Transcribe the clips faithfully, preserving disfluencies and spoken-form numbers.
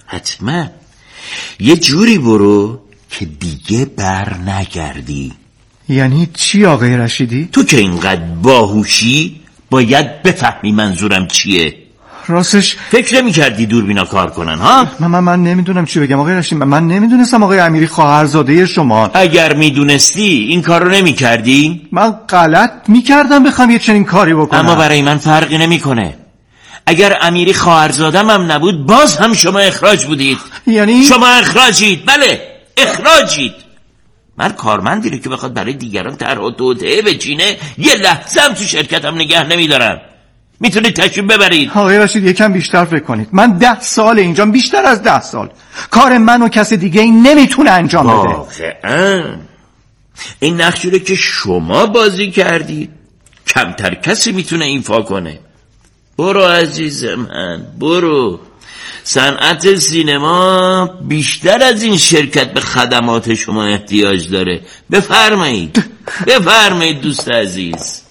حتما یه جوری برو که دیگه بر نگردی. یعنی چی آقای رشیدی؟ تو که اینقدر باهوشی باید بفهمی منظورم چیه. راستش فکر نمی کردی دوربینا کار کنن ها؟ من من, من نمیدونم چی بگم آقای رشید. من, من نمیدونستم آقای امیری خواهرزاده شما. اگر میدونستی این کار رو نمی کردی؟ من غلط میکردم بخوام یه چنین کاری بکنم. اما برای من فرقی نمی کنه. اگر امیری خواهرزادم هم نبود باز هم شما اخراج بودید. یعنی شما اخراجید. بله اخراجید. من کارمندی رو که بخواد برای دیگران طرح و توطئه بچینه یه لحظه هم تو شرکتم نگه نمیدارم. میتونید تشریف ببرید. آقای رشید یکم بیشتر فکر کنید. من ده سال اینجام، بیشتر از ده سال. کار من و کس دیگه این نمیتونه انجام بده. واقعا این نقشی رو که شما بازی کردید کمتر کسی میتونه ایفا کنه. برو عزیز من برو. صنعت سینما بیشتر از این شرکت به خدمات شما احتیاج داره. بفرمایید بفرمایید دوست عزیز.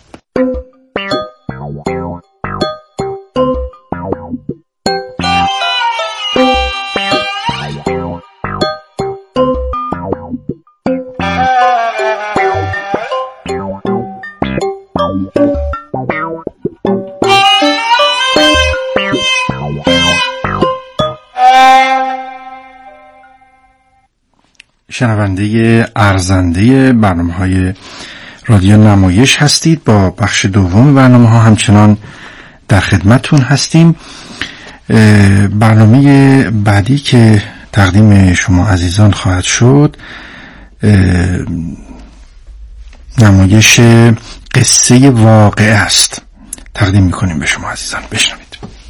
شنونده ارزنده برنامه‌های رادیو نمایش هستید. با بخش دوم برنامه ها همچنان در خدمتتون هستیم. برنامه بعدی که تقدیم شما عزیزان خواهد شد نمایش قصه واقعه است. تقدیم میکنیم به شما عزیزان. بشنوید.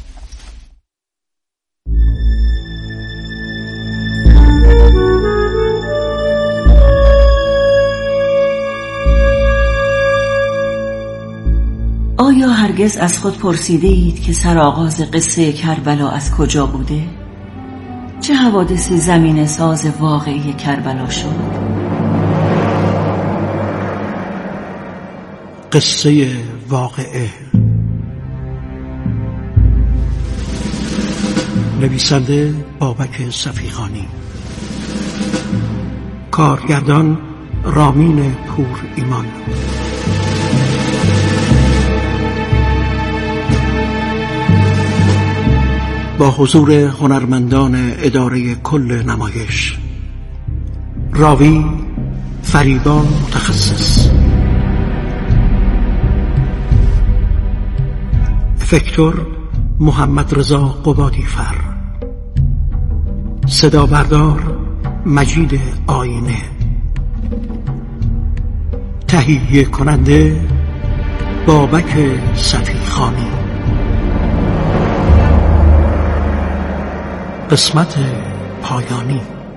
آیا هرگز از خود پرسیده اید که سرآغاز قصه کربلا از کجا بوده؟ چه حوادثی زمین ساز واقعی کربلا شد؟ قصه واقعه، نویسنده بابک صفیخانی، کارگردان رامین پور ایمان. با حضور هنرمندان اداره کل نمایش: راوی فریبا متخصص، افکتور محمد رضا قبادی فر، صدا بردار مجید آینه، تهیه کننده بابک صفیخانی. قسمت پایانی.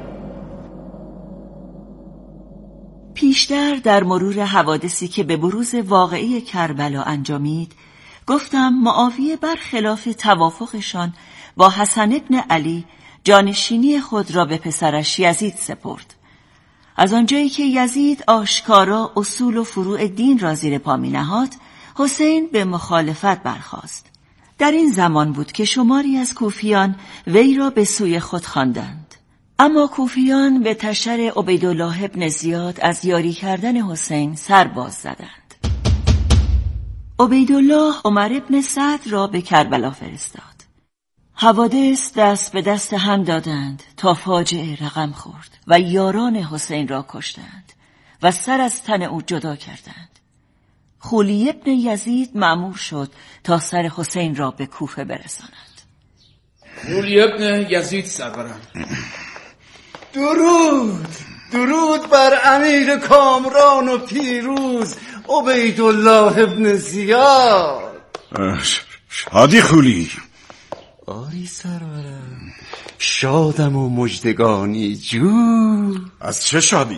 پیشتر در مرور حوادثی که به بروز واقعی کربلا انجامید گفتم معاویه برخلاف توافقشان با حسن ابن علی جانشینی خود را به پسرش یزید سپرد. از آنجایی که یزید آشکارا اصول و فروع دین را زیر پا می نهاد، حسین به مخالفت برخاست. در این زمان بود که شماری از کوفیان وی را به سوی خود خواندند. اما کوفیان به تشر عبیدالله ابن زیاد از یاری کردن حسین سر باز زدند. عبیدالله عمر ابن سعد را به کربلا فرستاد. حوادث دست به دست هم دادند تا فاجعه رقم خورد و یاران حسین را کشتند و سر از تن او جدا کردند. خولی ابن یزید مأمور شد تا سر حسین را به کوفه برساند. خولی ابن یزید سرورم. درود درود بر امیر کامران و پیروز عبیدالله ابن زیاد. شادی خولی. آری سرورم، شادم و مژدگانی جو. از چه شادی؟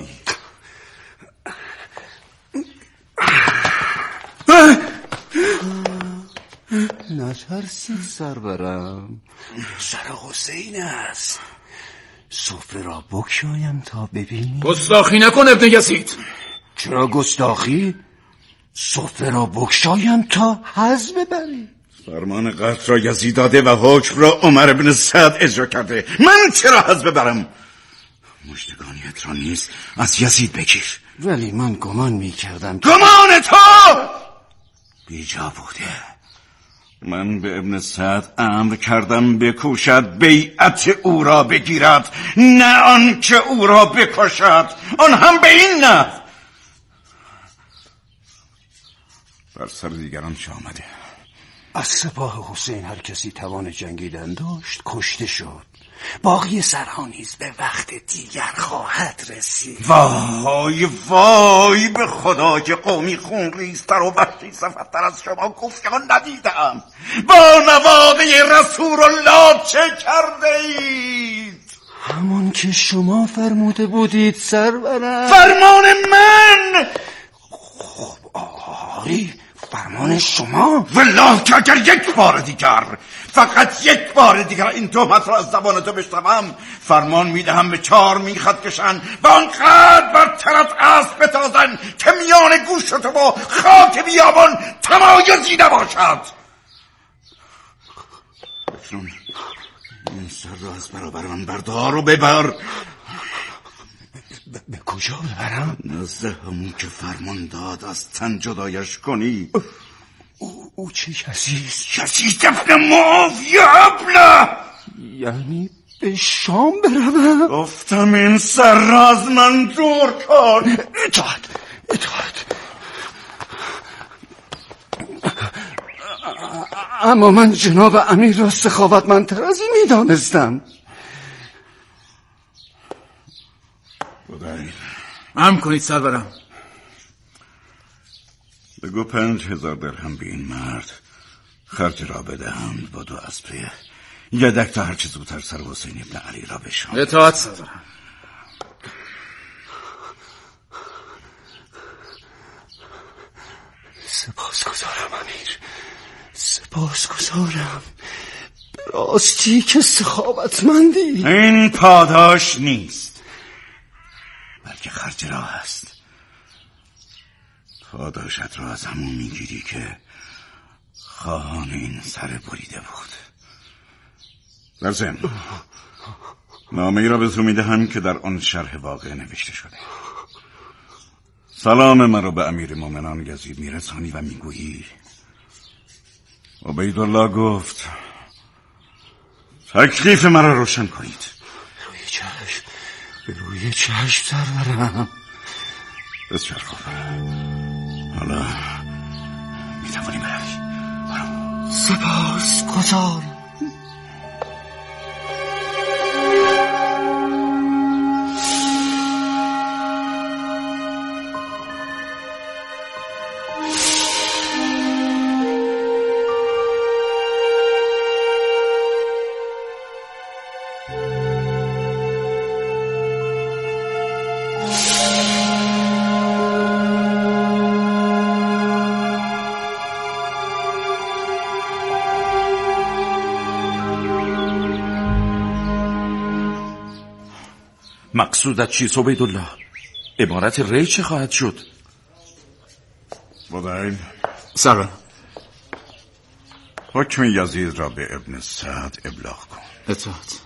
نترسید سرورم، سر حسین است. سفره را بگشایم تا ببینی. گستاخی نکن ابن یزید. چرا گستاخی؟ سفره را بگشایم تا حظ ببری. فرمان قتل را یزید داده و حکم را عمر بن سعد اجرا کرده. من چرا حذف ببرم؟ مژدگانیت را نیز از یزید بگیر. ولی من گمان می کردم گمان تو بیجا بوده. من به ابن سعد امر کردم بکوشد بیعت او را بگیرد، نه آن که او را بکشد، آن هم به این نه. بر سر دیگران چه آمده؟ از سپاه حسین هر کسی توان جنگیدن داشت کشته شد. باقی سرها نیز به وقت دیگر خواهد رسید. وای وای به خدا که قومی خون ریزتر و وحشی صفتر از شما کوفیان ندیدم. با نواده رسول الله چه کرده اید؟ همون که شما فرموده بودید سرورم. فرمان من؟ خب آری فرمان شما. والله که اگر یک بار دیگر، فقط یک بار دیگر این تهمت را از زبان تو بشنوم، فرمان میدهم به چهار میخت کشن و آنقدر بر طرف اسب بتازن که میان گوش تو با خاک بیابان تمایزی نباشد. اکنون این سر را از برابر من بردار و ببر. به کجا ببرم؟ نزد همون که فرمان داد از تن جدایش کنی. او, او چه کسیست؟ کسیست ابن معاویه ابله. یعنی به شام بروم؟ گفتم این سر را از من دور کن. اطاعت اطاعت. اما من جناب امیر را سخاوتمندتر از این میدانستم. خدای هم کنید سرورم. بگو پنج هزار درهم به این مرد خرج را بدهند با دو اسبه یدک تا هرچه زودتر سر حسین ابن علی را بشان. اطاعت سرورم. سپاس گزارم امیر، سپاس گزارم. راستی که سخاوتمندی. این پاداش نیست بلکه خرج راه است. پاداشت را از همون میگیری که خواهان این سر بریده بود. در ضمن نامه ای را به تو میدهم که در آن شرح واقع نوشته شده. سلام من را به امیر مومنان یزید میرسانی و میگویی عبیدالله گفت تکلیف مرا روشن کنید. روی چشم، به روی چشم سرورم. بسیار خوب، حالا میتوانی بروی. برو. سپاس گزارم. مقصودت چیست عبیدالله؟ عبارت ری چه خواهد شد؟ بدایل سرورم. حکم یزید را به ابن سعد ابلاغ کن. اطاعت.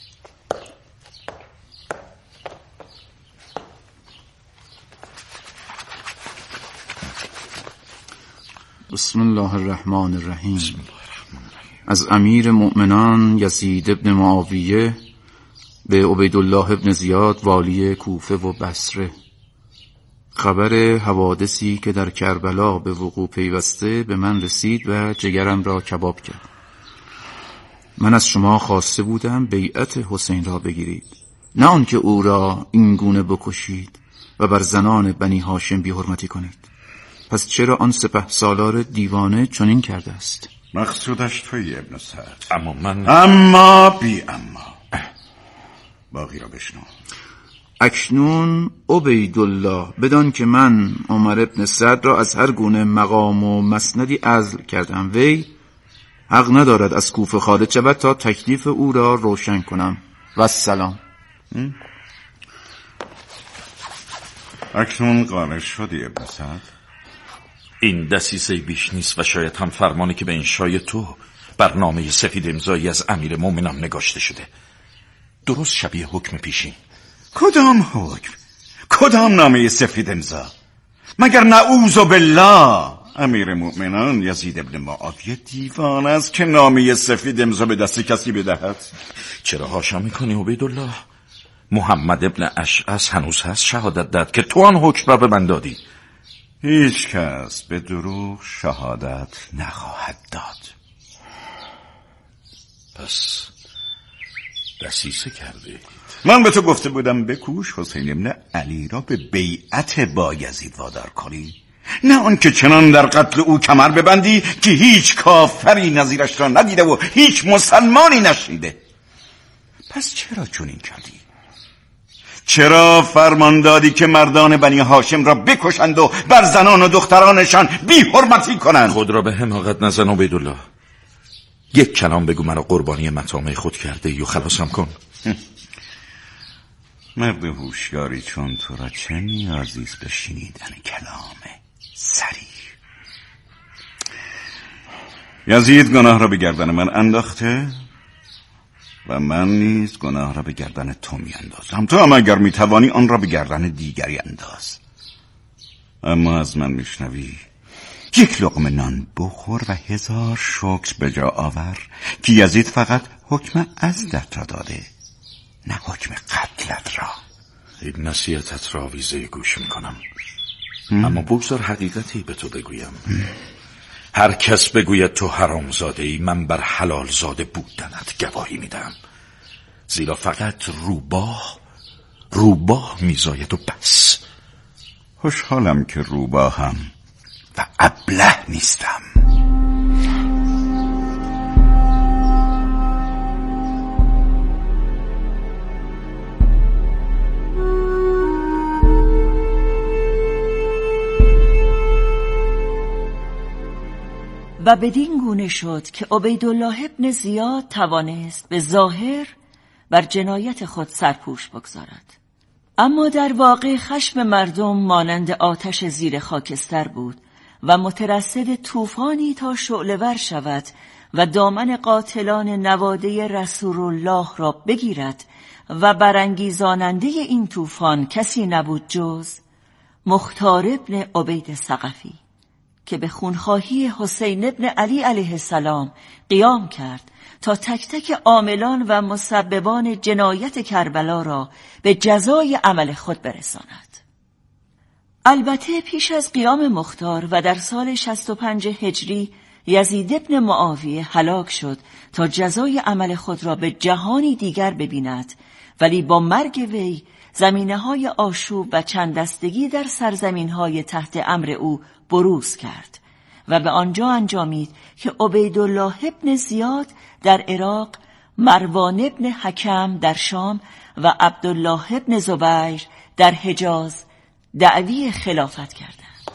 بسم الله الرحمن الرحیم. از امیر مؤمنان یزید ابن معاویه به عبیدالله ابن زیاد والی کوفه و بصره خبر حوادثی که در کربلا به وقوع پیوسته به من رسید و جگرم را کباب کرد. من از شما خواسته بودم بیعت حسین را بگیرید، نه آنکه او را این گونه بکشید و بر زنان بنی هاشم بی حرمتی کنید. پس چرا آن سپه سالار دیوانه چنین کرده است؟ مقصودش توی ابن سعد. اما من اما بی اما باقی را بشنو. اکنون عبیدالله بدان که من عمر ابن سعد را از هر گونه مقام و مسندی عزل کردم، وی حق ندارد از کوفه خارج شود تا تکلیف او را روشن کنم. و السلام. اکنون قانع شدی ابن سعد؟ این دسیسه بیش نیست و شاید هم فرمانی که به انشای تو برنامه سفید امضایی از امیر مومنان نگاشته شده. درست شبیه حکم پیشین. کدام حکم؟ کدام نامه سفید امضا؟ مگر نعوذ بالله امیر مومنان یزید ابن معاویه دیوانه است که نامه سفید امضا به دست کسی بدهد؟ چرا حاشا میکنی عبیدالله؟ محمد ابن اشعث هنوز هست شهادت داد که تو آن حکم را به من دادی. هیچ کس به دروغ شهادت نخواهد داد. پس دسیسه کرده. من به تو گفته بودم بکوش حسین ابن علی را به بیعت بایزید وادار کنی، نه آن که چنان در قتل او کمر ببندی که هیچ کافری نظیرش را ندیده و هیچ مسلمانی نشنیده. پس چرا چنین کردی؟ چرا فرمان دادی که مردان بنی هاشم را بکشند و بر زنان و دخترانشان بی حرمتی کنند؟ خود را به حماقت نزن عبیدالله. یک کلام بگو مرا قربانی مطامع خود کرده یا خلاصم کن. مرد هوشیاری چون تو را چه نیازی است به شنیدن کلام صریح؟ یزید گناه را به گردن من انداخته و من نیز گناه را به گردن تو می اندازم. تو هم اگر می توانی آن را به گردن دیگری انداز. اما از من می شنوی یک لقمه نان بخور و هزار شکر به جا آور که یزید فقط حکم عزلت را داده، نه حکم قتلت را. این نصیحتت را ویزه گوش می کنم. اما بگذار حقیقتی به تو بگویم. هر کس بگوید تو حرامزاده ای، من بر حلال زاده بودنت گواهی میدم. زیرا فقط روباه روباه میزاید و بس. خوشحالم که روباهم و ابله نیستم. و بدین گونه شد که عبیدالله ابن زیاد توانست به ظاهر بر جنایت خود سرپوش بگذارد، اما در واقع خشم مردم مانند آتش زیر خاکستر بود و مترصد طوفانی تا شعله‌ور شود و دامن قاتلان نواده رسول الله را بگیرد و برانگیزاننده این طوفان کسی نبود جز مختار ابن عبید ثقفی که به خونخواهی حسین ابن علی علیه السلام قیام کرد تا تک تک عاملان و مسببان جنایت کربلا را به جزای عمل خود برساند. البته پیش از قیام مختار و در سال شصت و پنج هجری یزید ابن معاویه هلاک شد تا جزای عمل خود را به جهانی دیگر ببیند، ولی با مرگ وی زمینه‌های آشوب و چند دستگی در سرزمین‌های تحت امر او بروز کرد و به آنجا انجامید که عبیدالله ابن زیاد در عراق، مروان ابن حکم در شام و عبدالله ابن زبیر در حجاز دعوی خلافت کردند.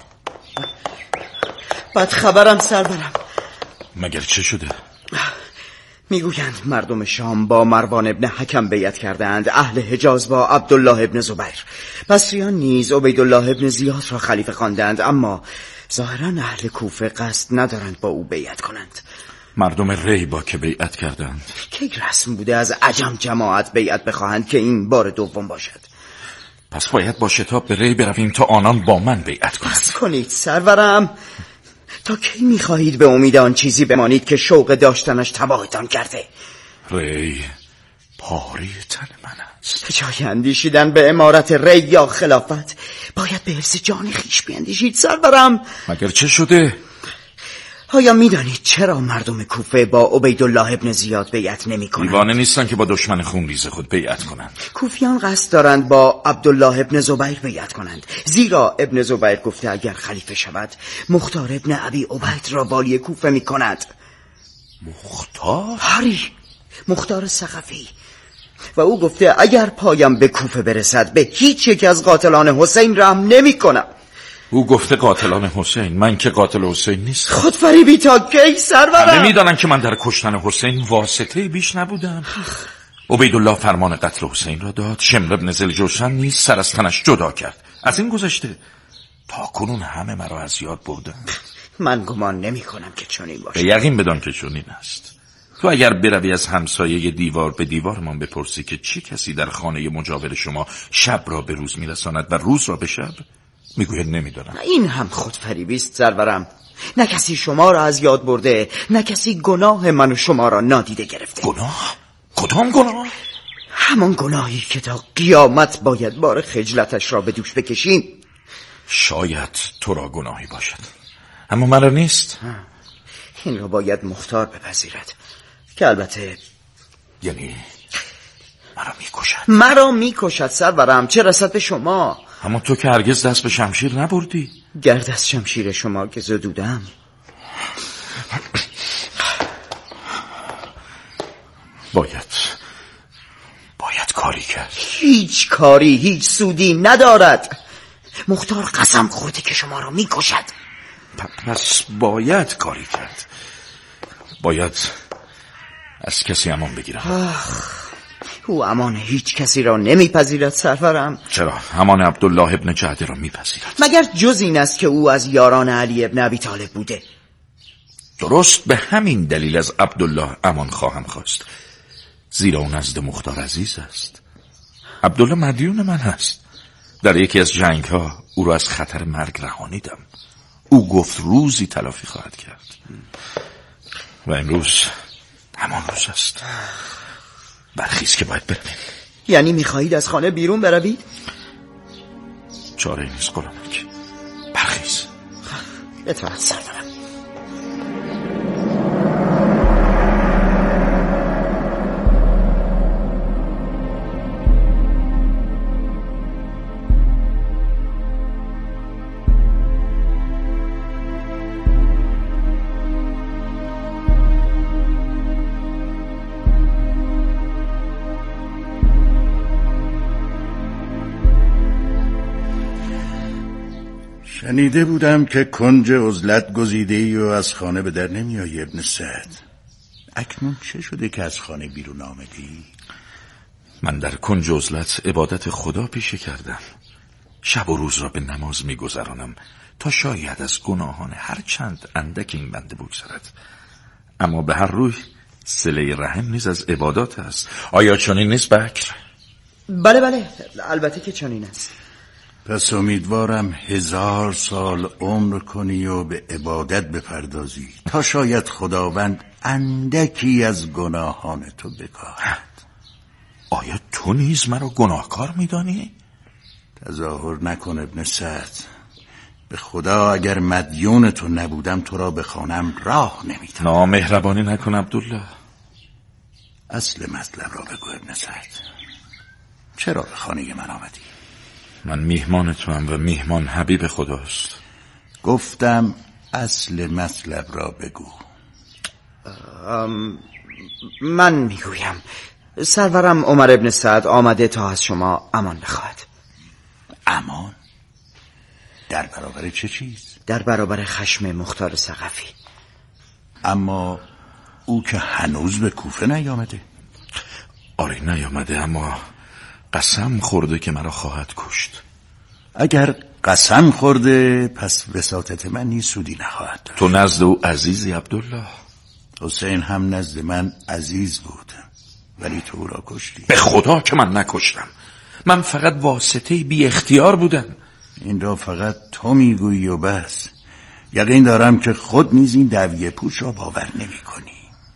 بعد خبرم سرورم. مگر چه شده؟ میگویند مردم شام با مروان ابن حکم بیعت کردند، اهل حجاز با عبدالله ابن زبیر. بصریان نیز عبیدالله ابن زیاد را خلیفه خواندند، اما ظاهرا اهل کوفه قصد ندارند با او بیعت کنند. مردم ری با که بیعت کردند؟ کی رسم بوده از عجم جماعت بیعت بخواهند که این بار دوم باشد؟ پس باید با شتاب به ری برویم تا آنان با من بیعت کنند. بس کنید سرورم. تا کی میخواهید به امید آن چیزی بمانید که شوق داشتنش تباهتان کرده؟ ری پاره تن من است. به جای اندیشیدن به امارت ری یا خلافت باید به حفظ جان خیش بیندیشید سرورم. مگر چه شده؟ آیا میدانید چرا مردم کوفه با عبیدالله ابن زیاد بیعت نمی کنند؟ دیوانه نیستن که با دشمن خونریز خود بیعت کنند. کوفیان قصد دارند با عبدالله ابن زبیر بیعت کنند، زیرا ابن زبیر گفته اگر خلیفه شود مختار ابن ابی عبید را والی کوفه می کند. مختار؟ هری مختار ثقفی. و او گفته اگر پایم به کوفه برسد به هیچ یک از قاتلان حسین رحم نمی کنم. او گفته قاتلان حسین، من که قاتل حسین نیست. خودفریبی تا کی سرورم؟ همه میدانن که من در کشتن حسین واسطه بیش نبودم. عبیدالله فرمان قتل حسین را داد، شمر ابن ذوالجوشن نیز سر از تنش جدا کرد. از این گذشته تا کنون همه مرا از یاد بردن. من گمان نمی کنم که چنین باشه. به یقین بدان که چنین است. تو اگر بروی از همسایه دیوار به دیوارمان بپرسی که چی کسی در خانه مجاور شما شب را به روز میرساند و روز را به شب، میگوید نمیدانم. این هم خودفریبی است سرورم. نه کسی شما را از یاد برده، نه کسی گناه من و شما را نادیده گرفته. گناه؟ کدام گناه؟ همان گناهی که تا قیامت باید بار خجلتش را به دوش بکشیم. شاید تو را گناهی باشد، اما مرا نیست. این را باید مختار بپذیرد که البته یعنی مرا میکشد. مرا میکشد سرورم، چه رسد به شما. اما تو که هرگز دست به شمشیر نبردی. گرد از شمشیر شما که زدودم. باید باید کاری کرد. هیچ کاری هیچ سودی ندارد. مختار قسم خورده که شما را میکشد. پس باید کاری کرد. باید از کسی امان بگیرم. او امان هیچ کسی را نمیپذیرد سرورم. چرا؟ امان عبدالله ابن جعده را میپذیرد. مگر جز این است که او از یاران علی ابن ابی طالب بوده؟ درست به همین دلیل از عبدالله امان خواهم خواست، زیرا اون نزد مختار عزیز است. عبدالله مدیون من هست. در یکی از جنگ ها او را از خطر مرگ رهانیدم. او گفت روزی تلافی خواهد کرد و امروز همان روز است. برخیز که باید برویم. یعنی میخواهید از خانه بیرون بروید؟ چاره ای نیست غلامک. برخیز. اطاعت سردارم. شنیده بودم که کنج عزلت گزیده‌ای و از خانه به در نمیایی ابن سعد. اکنون چه شده که از خانه بیرون آمدی؟ من در کنج عزلت عبادت خدا پیشه کردم. شب و روز را به نماز میگذرانم تا شاید از گناهان هر چند اندک این بنده بگذرد. اما به هر روی صله رحم نیز از عبادات است. آیا چنین نیست بکر؟ بله بله البته که چنین است. پس امیدوارم هزار سال عمر کنی و به عبادت بپردازی تا شاید خداوند اندکی از گناهان تو بکاهد. آیا تو نیز مرا گناهکار میدانی؟ تظاهر نکن ابن سعد. به خدا اگر مدیون تو نبودم تو را به خانم راه نمیدم. نامهربانی نکن عبدالله. اصل مطلب را بگو ابن سعد. چرا به خانه من آمدی؟ من میهمان تو هم و میهمان حبیب خداست. گفتم اصل مطلب را بگو. من میگویم سرورم عمر ابن سعد آمده تا از شما امان بخواهد. امان؟ در برابر چه چیز؟ در برابر خشم مختار ثقفی. اما او که هنوز به کوفه نیامده. آره نیامده، اما قسم خورده که مرا خواهد کشت. اگر قسم خورده پس وساطت من نیز سودی نخواهد داشت. تو نزد او عزیزی عبدالله. حسین هم نزد من عزیز بود، ولی تو را کشتی. به خدا که من نکشتم. من فقط واسطه بی اختیار بودم. این را فقط تو میگویی و بس. یقین دارم که خود نیز این دعوی پوچ را باور نمی کنی.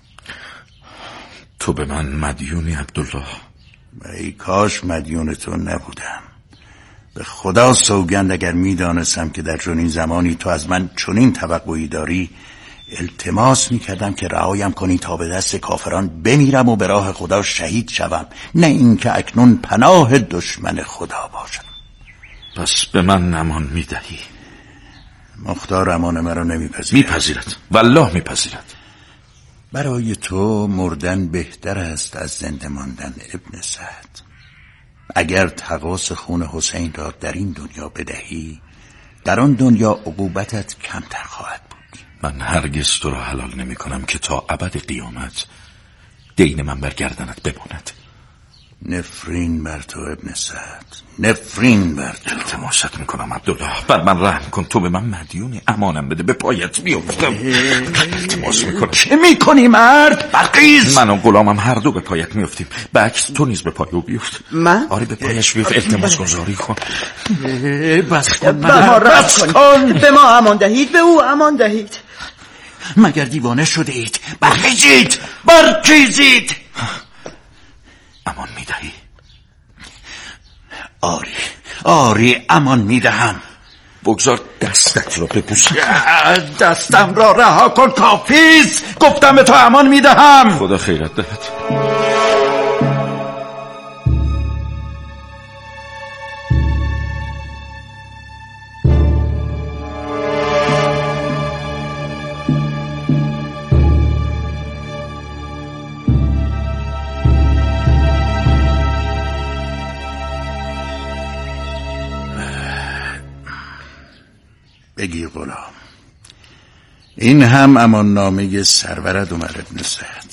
تو به من مدیونی عبدالله. ای کاش مدیون تو نبودم. به خدا سوگند اگر میدانستم که در چنین زمانی تو از من چنین توقعی داری، التماس میکردم که رهایم کنی تا به دست کافران بمیرم و به راه خدا شهید شوم، نه اینکه اکنون پناه دشمن خدا باشم. پس به من امان میدهی؟ مختار امان مرا نمیپذیرد. میپذیرد، والله میپذیرد. برای تو مردن بهتر است از زنده ماندن ابن سعد. اگر تقاص خون حسین را در این دنیا بدهی، در آن دنیا عقوبتت کمتر خواهد بود. من هرگز تو را حلال نمی کنم که تا ابد قیامت دین من بر گردنت بماند. نفرین بر تو ابن سعد، نفرین بر تو. التماست میکنم عبدالله، بر من رحم کن، تو به من مدیونی، امانم بده، به پایت بیفتم. التماس میکنم. چه میکنی مرد؟ برقیز، من و غلامم هر دو به پایت میفتیم. بکس تو نیز به پای او بیفت. من؟ آره به پایش بیفت، التماس گذاری کن. بس کن مرد، بس کن. به ما امان دهید، به او امان دهید. مگر دیوانه شده اید؟ برخیزید، برخیزید. امان میدهی؟ آری آری امان میدهم. بگذار دستت را ببوسم. دستم را رها کن کافیست. گفتم به تو امان میدهم. خدا خیرت دهد. بگیر غلام، این هم امان نامه سرورت عمر ابن سعد.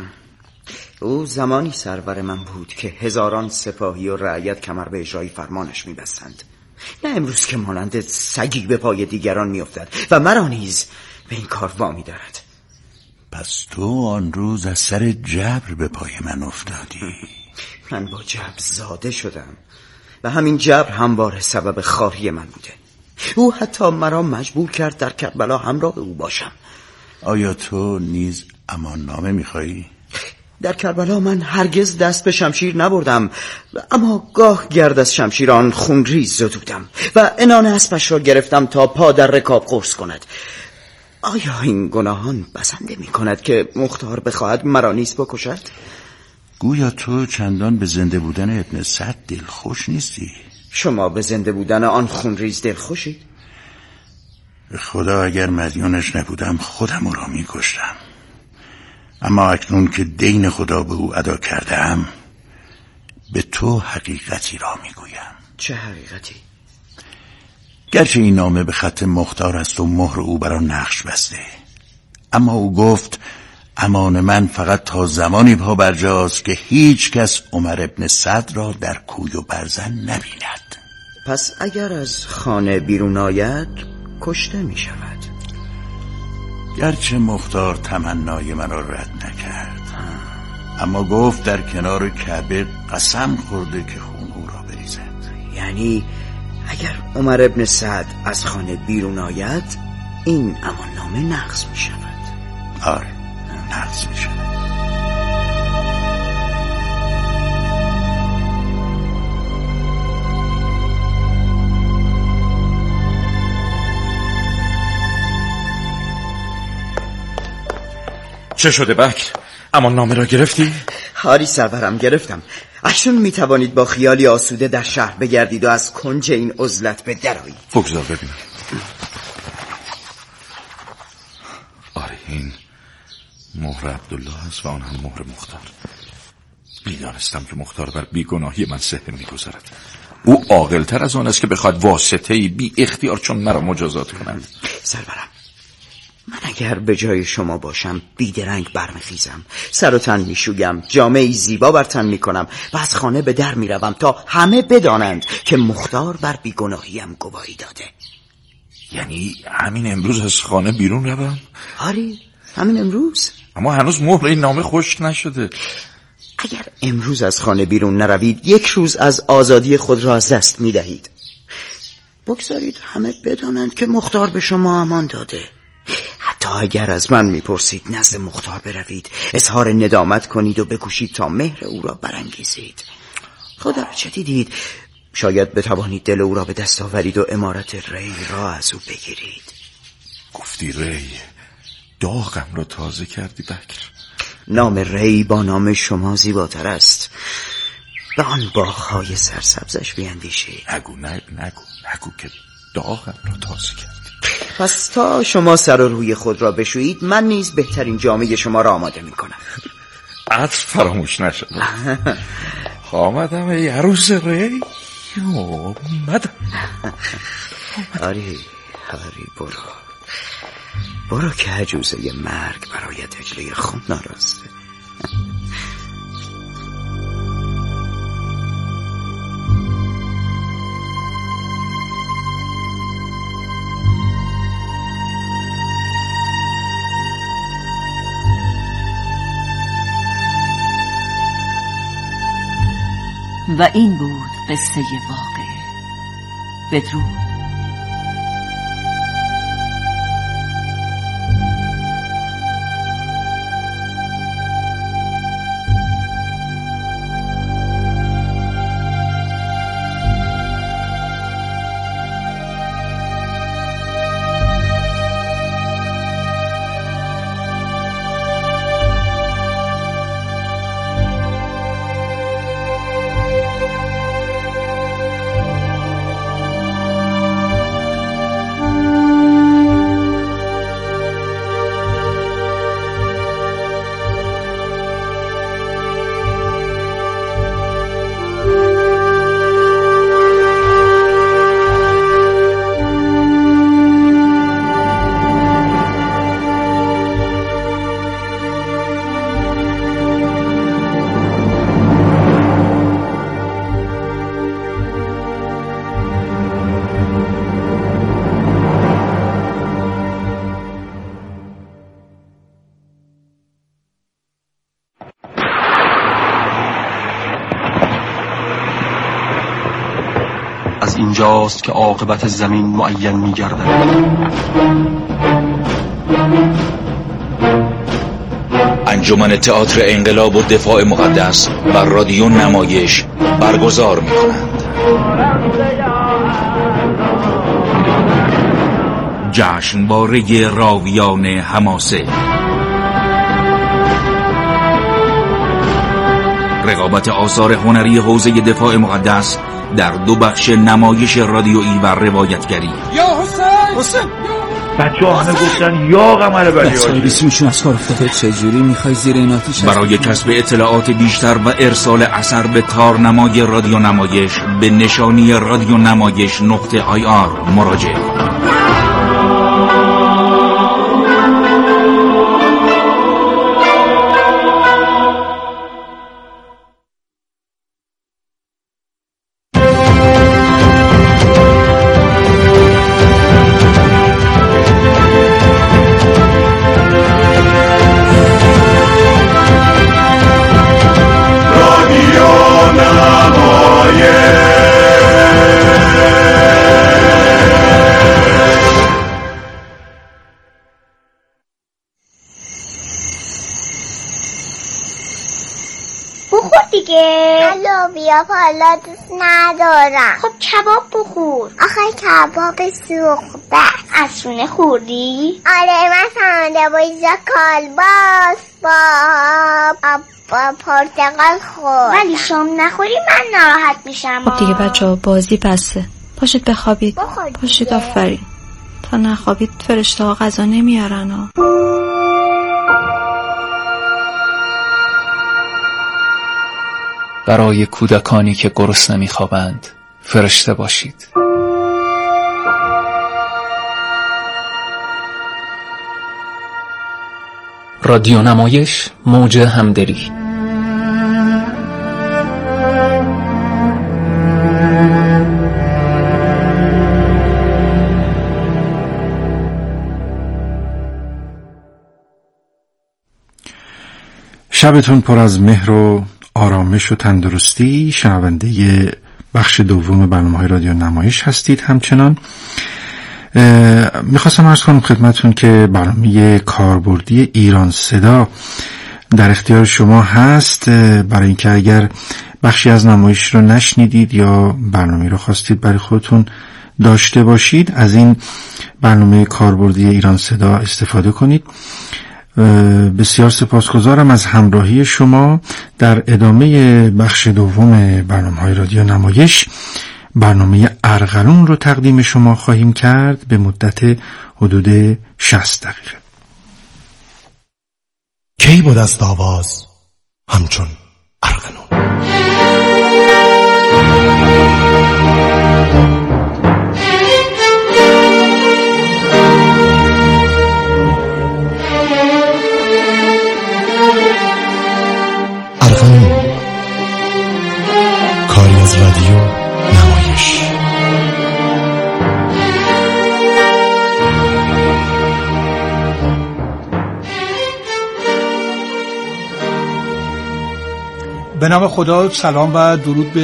او زمانی سرور من بود که هزاران سپاهی و رعیت کمر به اجرای فرمانش میبستند، نه امروز که مانند سگی به پای دیگران میافتد و مرا نیز به این کار وامی دارد. پس تو آن روز از سر جبر به پای من افتادی؟ من با جبر زاده شدم و همین جبر همواره سبب خاری من بوده. او حتی مرا مجبور کرد در کربلا همراه او باشم. آیا تو نیز امان نامه میخوایی؟ در کربلا من هرگز دست به شمشیر نبردم، اما گاه گرد از شمشیران خونریز زدودم و عنان اسبش را گرفتم تا پا در رکاب قرص کند. آیا این گناهان بسنده می کند که مختار بخواهد مرا نیز بکشد؟ گویا تو چندان به زنده بودن ابن سعد دلخوش نیستی. شما به زنده بودن آن خونریز دلخوشید؟ به خدا اگر مدیونش نبودم خودم او را می کشتم، اما اکنون که دین خدا به او ادا کردم به تو حقیقتی را می گویم. چه حقیقتی؟ گرچه این نامه به خط مختار است و مهر او بر آن نقش بسته، اما او گفت امان من فقط تا زمانی پا برجاست که هیچ کس عمر ابن سعد را در کوی و برزن نبیند. پس اگر از خانه بیرون آید کشته می شود. گرچه مختار تمنای من را رد نکرد، اما گفت در کنار کعبه قسم خورده که خون او را بریزد. یعنی اگر عمر ابن سعد از خانه بیرون آید این امان نامه نقض می شود. آره نقض می شود. چه شده بکر؟ اما نامه را گرفتی؟ هاری سرورم گرفتم. اکنون می توانید با خیالی آسوده در شهر بگردید و از کنج این عزلت به درآیید. بگذار ببینم. آره این مهر عبدالله است و آن هم مهر مختار. می‌دانستم که مختار بر بیگناهی من سحر می‌گذارد. او عاقل‌تر از آن است که بخواد واسطه‌ای بی اختیار چون مرا مجازات کند. سرورم من اگر به جای شما باشم بیدرنگ برمیخیزم، سر و تن میشویم، جامه‌ای زیبا بر تن میکنم و از خانه به در میروم تا همه بدانند که مختار بر بیگناهیم گواهی داده. یعنی همین امروز از خانه بیرون روم؟ آری همین امروز. اما هنوز مهر این نامه خشک نشده. اگر امروز از خانه بیرون نروید یک روز از آزادی خود را از دست میدهید. بگذارید همه بدانند که مختار به شما امان داده. حتی اگر از من میپرسید نزد مختار بروید، اظهار ندامت کنید و بکوشید تا مهر او را برانگیزید. خدا را چه دیدید؟ شاید بتوانید دل او را به دست آورید و امارت ری را از او بگیرید. گفتی ری، داغم را تازه کردی بکر. نام ری با نام شما زیباتر است. به آن باغ‌های سرسبزش بیندیشید. نگو نگو نگو نگو که داغم را تازه کردی. پس تا شما سر و روی خود را بشویید من نیز بهترین جامه شما را آماده می کنم. عطر فراموش نشد. آمدم ای عروس ری، آمدم. آری آری برو برو که عجوزه مرگ برایت اجله خون ناراسته. و این بود قصه واقعه. بدرود. از اینجاست که عاقبت زمین معین می‌گردد. انجمن تئاتر انقلاب و دفاع مقدس بر رادیو نمایش برگزار می‌کنند. جشنواره راویان حماسه، رقابت آثار هنری حوزه دفاع مقدس در دو بخش نمایش رادیویی و روایتگری. یا حسین حسین بچه ها همه گفتن یا قمر بلی بچه های بیسیمشون از کار افتاده. چجوری میخوای زیر این آتیش برای کسب اطلاعات بیشتر و ارسال اثر به تارنمای رادیو نمایش به نشانی رادیو نمایش نقطه آی آر مراجعه کنید. لوبیا پالا دوست ندارم. خب کباب بخور. آخه کباب سوخته. از شونه خوردی؟ آره من فهمیده با ایزا کالباس با با پرتقال خورد. ولی شام نخوری من ناراحت میشم. خب دیگه بچه ها بازی بسته. پاشید بخوابید. پاشید آفرین. تا نخوابید فرشته ها غذا نمیارن ها. برای کودکانی که گرسنه می‌خوابند فرشته باشید. رادیو نمایش موج همدلی. شبتون پر از مهر و آرامش و تندرستی. شنونده بخش دوم برنامه‌های رادیو نمایش هستید. همچنان میخواستم عرض کنم خدمتون که برنامه کاربردی ایران صدا در اختیار شما هست، برای اینکه اگر بخشی از نمایش رو نشنیدید یا برنامه رو خواستید برای خودتون داشته باشید، از این برنامه کاربردی ایران صدا استفاده کنید. بسیار سپاسگزارم از همراهی شما. در ادامه بخش دوم برنامه‌های رادیو نمایش برنامه ارغنون رو تقدیم شما خواهیم کرد به مدت حدود شصت دقیقه. کی بود از آواز همچون ارغنون. ارغنون، کاری از رادیو نمایش. به نام خدا، سلام و درود به